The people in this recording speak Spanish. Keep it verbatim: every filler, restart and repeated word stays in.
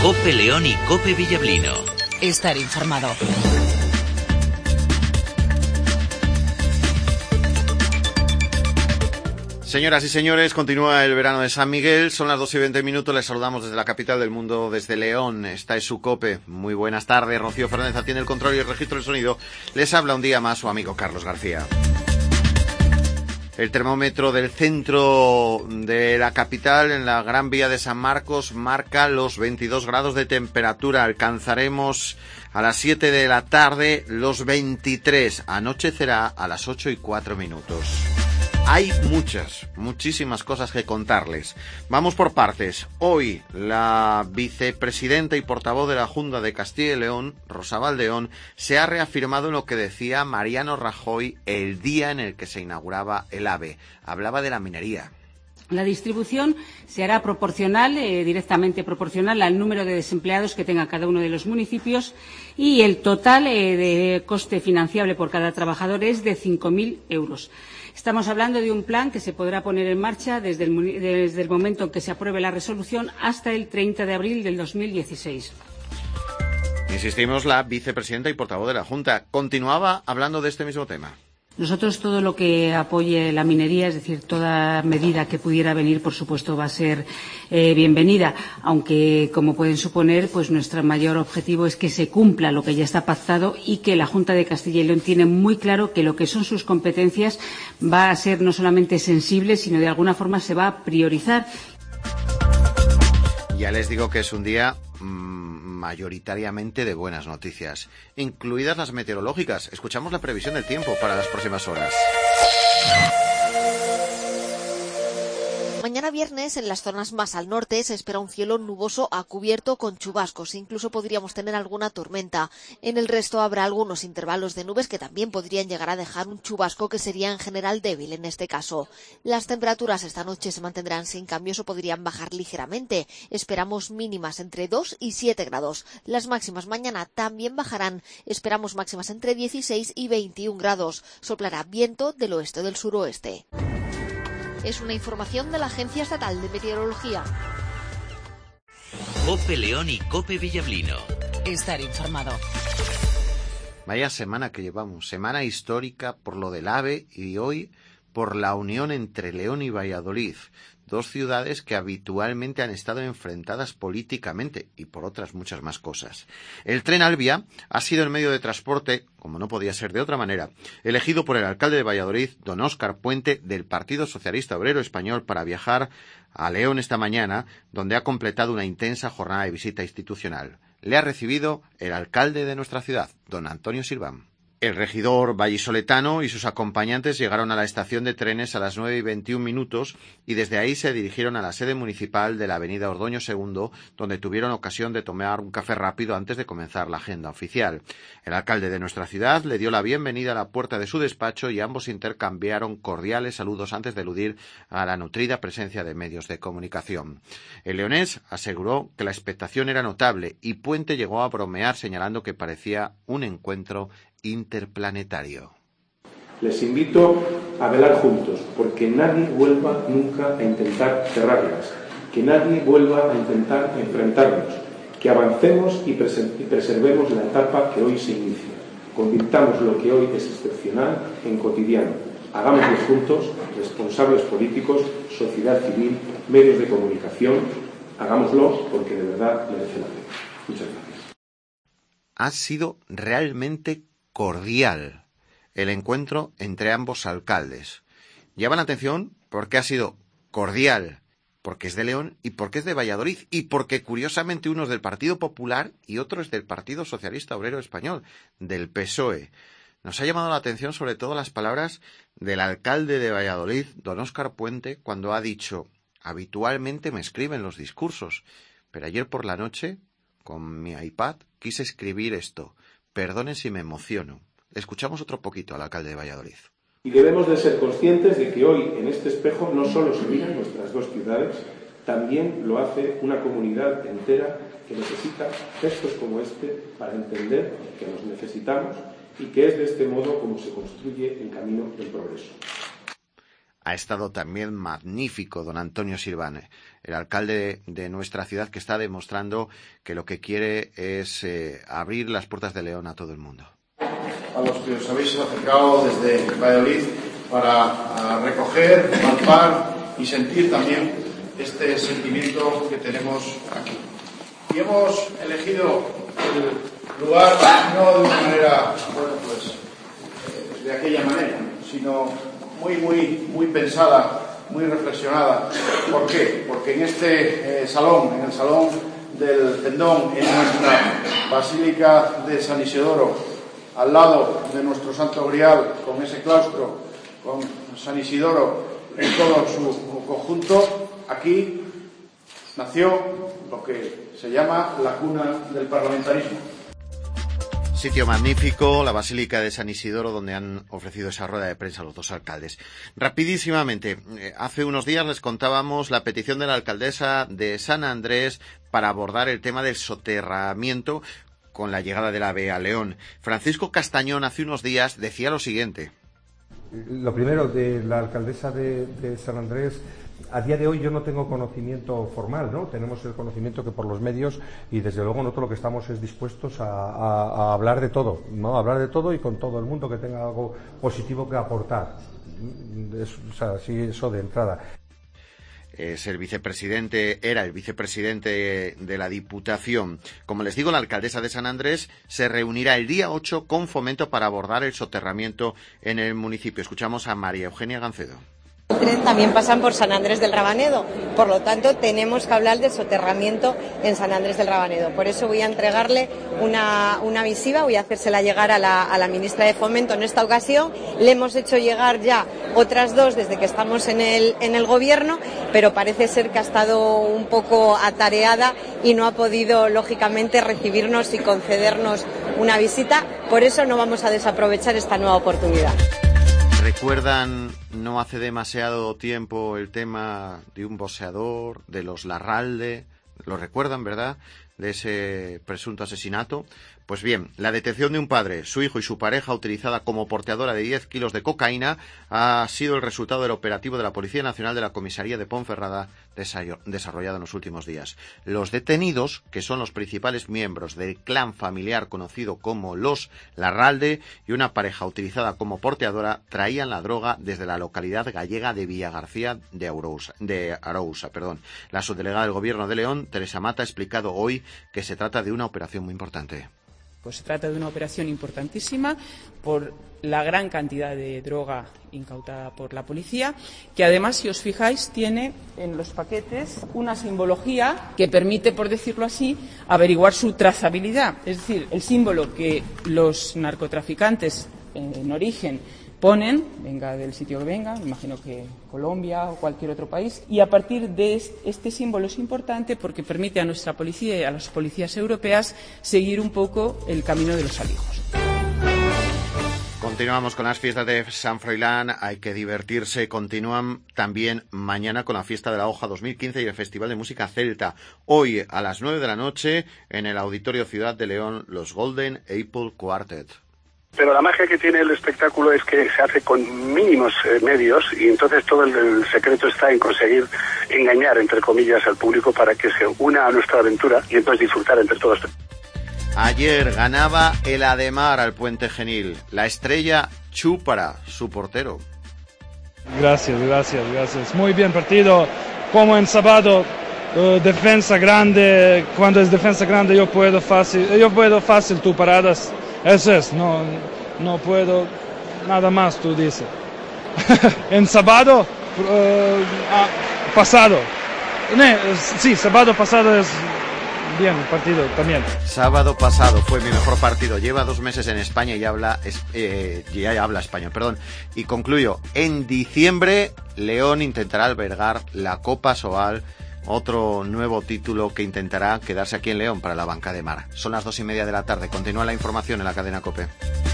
COPE León y COPE Villablino. Estar informado. Señoras y señores, continúa el verano de San Miguel. Son las dos y veinte minutos. Les saludamos desde la capital del mundo, desde León. Esta es su COPE. Muy buenas tardes. Rocío Fernández atiende el control y el registro del sonido. Les habla un día más su amigo Carlos García. El termómetro del centro de la capital, en la Gran Vía de San Marcos, marca los veintidós grados de temperatura. Alcanzaremos a las siete de la tarde los veintitrés. Anochecerá a las ocho y cuatro minutos. Hay muchas, muchísimas cosas que contarles. Vamos por partes. Hoy, la vicepresidenta y portavoz de la Junta de Castilla y León, Rosa Valdeón, se ha reafirmado en lo que decía Mariano Rajoy el día en el que se inauguraba el AVE. Hablaba de la minería. La distribución se hará proporcional, eh, directamente proporcional al número de desempleados que tenga cada uno de los municipios y el total eh, de coste financiable por cada trabajador es de cinco mil euros. Estamos hablando de un plan que se podrá poner en marcha desde el, desde el momento en que se apruebe la resolución hasta el treinta de abril del dos mil dieciséis. Insistimos, la vicepresidenta y portavoz de la Junta continuaba hablando de este mismo tema. Nosotros todo lo que apoye la minería, es decir, toda medida que pudiera venir, por supuesto, va a ser eh, bienvenida, aunque, como pueden suponer, pues nuestro mayor objetivo es que se cumpla lo que ya está pactado y que la Junta de Castilla y León tiene muy claro que lo que son sus competencias va a ser no solamente sensible, sino de alguna forma se va a priorizar. Ya les digo que es un día mmm, mayoritariamente de buenas noticias, incluidas las meteorológicas. Escuchamos la previsión del tiempo para las próximas horas. Mañana viernes, en las zonas más al norte, se espera un cielo nuboso a cubierto con chubascos. Incluso podríamos tener alguna tormenta. En el resto habrá algunos intervalos de nubes que también podrían llegar a dejar un chubasco que sería en general débil en este caso. Las temperaturas esta noche se mantendrán sin cambios o podrían bajar ligeramente. Esperamos mínimas entre dos y siete grados. Las máximas mañana también bajarán. Esperamos máximas entre dieciséis y veintiún grados. Soplará viento del oeste del suroeste. Es una información de la Agencia Estatal de Meteorología. COPE León y COPE Villablino. Estar informado. Vaya semana que llevamos, semana histórica por lo del AVE y hoy por la unión entre León y Valladolid, dos ciudades que habitualmente han estado enfrentadas políticamente y por otras muchas más cosas. El tren Alvia ha sido el medio de transporte, como no podía ser de otra manera, elegido por el alcalde de Valladolid, don Óscar Puente, del Partido Socialista Obrero Español, para viajar a León esta mañana, donde ha completado una intensa jornada de visita institucional. Le ha recibido el alcalde de nuestra ciudad, don Antonio Silván. El regidor vallisoletano y sus acompañantes llegaron a la estación de trenes a las nueve y veintiún minutos y desde ahí se dirigieron a la sede municipal de la avenida Ordoño segundo, donde tuvieron ocasión de tomar un café rápido antes de comenzar la agenda oficial. El alcalde de nuestra ciudad le dio la bienvenida a la puerta de su despacho y ambos intercambiaron cordiales saludos antes de eludir a la nutrida presencia de medios de comunicación. El leonés aseguró que la expectación era notable y Puente llegó a bromear señalando que parecía un encuentro interplanetario. Les invito a velar juntos, porque nadie vuelva nunca a intentar cerrarlas, que nadie vuelva a intentar enfrentarnos, que avancemos y, pres- y preservemos la etapa que hoy se inicia. Convirtamos lo que hoy es excepcional en cotidiano. Hagámoslo juntos, responsables políticos, sociedad civil, medios de comunicación. Hagámoslo porque de verdad merece la pena. Muchas gracias. Ha sido realmente cordial el encuentro entre ambos alcaldes. Llama la atención porque ha sido cordial, porque es de León y porque es de Valladolid y porque curiosamente uno es del Partido Popular y otro es del Partido Socialista Obrero Español, del P S O E. Nos ha llamado la atención sobre todo las palabras del alcalde de Valladolid, don Óscar Puente, cuando ha dicho: habitualmente me escriben los discursos, pero ayer por la noche, con mi iPad, quise escribir esto. Perdonen si me emociono. Escuchamos otro poquito al alcalde de Valladolid. Y debemos de ser conscientes de que hoy en este espejo no solo se miran nuestras dos ciudades, también lo hace una comunidad entera que necesita gestos como este para entender que nos necesitamos y que es de este modo como se construye el camino del progreso. ha estado también magnífico don Antonio Silván, el alcalde de nuestra ciudad, que está demostrando que lo que quiere es eh, abrir las puertas de León a todo el mundo. A los que os habéis acercado desde Valladolid para recoger, palpar y sentir también este sentimiento que tenemos aquí. Y hemos elegido el lugar no de una manera, bueno, pues, eh, de aquella manera, sino muy, muy, muy pensada, muy reflexionada. ¿Por qué? Porque en este eh, salón, en el salón del Tendón, en nuestra Basílica de San Isidoro, al lado de nuestro Santo Grial, con ese claustro, con San Isidoro en todo su conjunto, aquí nació lo que se llama la cuna del parlamentarismo. Sitio magnífico, la Basílica de San Isidoro, donde han ofrecido esa rueda de prensa los dos alcaldes. Rapidísimamente, hace unos días les contábamos la petición de la alcaldesa de San Andrés para abordar el tema del soterramiento con la llegada del AVE a León. Francisco Castañón hace unos días decía lo siguiente. Lo primero, de la alcaldesa de, de San Andrés, a día de hoy yo no tengo conocimiento formal, ¿no? Tenemos el conocimiento que por los medios, y desde luego nosotros lo que estamos es dispuestos a, a, a hablar de todo, ¿no? A hablar de todo y con todo el mundo que tenga algo positivo que aportar. Es, o sea, sí, eso de entrada. Es el vicepresidente, era el vicepresidente de la Diputación. Como les digo, la alcaldesa de San Andrés se reunirá el día ocho con Fomento para abordar el soterramiento en el municipio. Escuchamos a María Eugenia Gancedo. También pasan por San Andrés del Rabanedo, por lo tanto tenemos que hablar de soterramiento en San Andrés del Rabanedo. Por eso voy a entregarle una, una misiva, voy a hacérsela llegar a la, a la ministra de Fomento en esta ocasión. Le hemos hecho llegar ya otras dos desde que estamos en el, en el gobierno, pero parece ser que ha estado un poco atareada y no ha podido, lógicamente, recibirnos y concedernos una visita. Por eso no vamos a desaprovechar esta nueva oportunidad. ¿Recuerdan no hace demasiado tiempo el tema de un boxeador, de los Larralde? ¿Lo recuerdan, verdad? De ese presunto asesinato. Pues bien, la detención de un padre, su hijo y su pareja utilizada como porteadora de diez kilos de cocaína ha sido el resultado del operativo de la Policía Nacional de la Comisaría de Ponferrada desarrollado en los últimos días. Los detenidos, que son los principales miembros del clan familiar conocido como los Larralde y una pareja utilizada como porteadora, traían la droga desde la localidad gallega de Villagarcía de Arousa. De Arousa perdón. La subdelegada del Gobierno de León, Teresa Mata, ha explicado hoy que se trata de una operación muy importante. Pues se trata de una operación importantísima por la gran cantidad de droga incautada por la policía, que además, si os fijáis, tiene en los paquetes una simbología que permite, por decirlo así, averiguar su trazabilidad. Es decir, el símbolo que los narcotraficantes en origen ponen, venga del sitio que venga, me imagino que Colombia o cualquier otro país, y a partir de este símbolo es importante porque permite a nuestra policía y a las policías europeas seguir un poco el camino de los alijos. Continuamos con las fiestas de San Froilán, hay que divertirse. Continúan también mañana con la fiesta de la hoja dos mil quince y el Festival de Música Celta. Hoy a las nueve de la noche en el Auditorio Ciudad de León, los Golden Apple Quartet. Pero la magia que tiene el espectáculo es que se hace con mínimos eh, medios y entonces todo el, el secreto está en conseguir engañar, entre comillas, al público para que se una a nuestra aventura y entonces disfrutar entre todos. Ayer ganaba el Ademar al Puente Genil. La estrella Chúpara, su portero. Gracias, gracias, gracias. Muy bien partido. Como en sábado, uh, defensa grande. Cuando es defensa grande yo puedo fácil, yo puedo fácil tu paradas. Eso es, no, no puedo nada más, tú dices. En sábado uh, ah, pasado. No, sí, sábado pasado es bien el partido también. Sábado pasado fue mi mejor partido. Lleva dos meses en España y habla, eh, ya habla español, perdón. Y concluyo, en diciembre León intentará albergar la Copa Soal, otro nuevo título que intentará quedarse aquí en León para la banca de mar. Son las dos y media de la tarde. Continúa la información en la cadena COPE.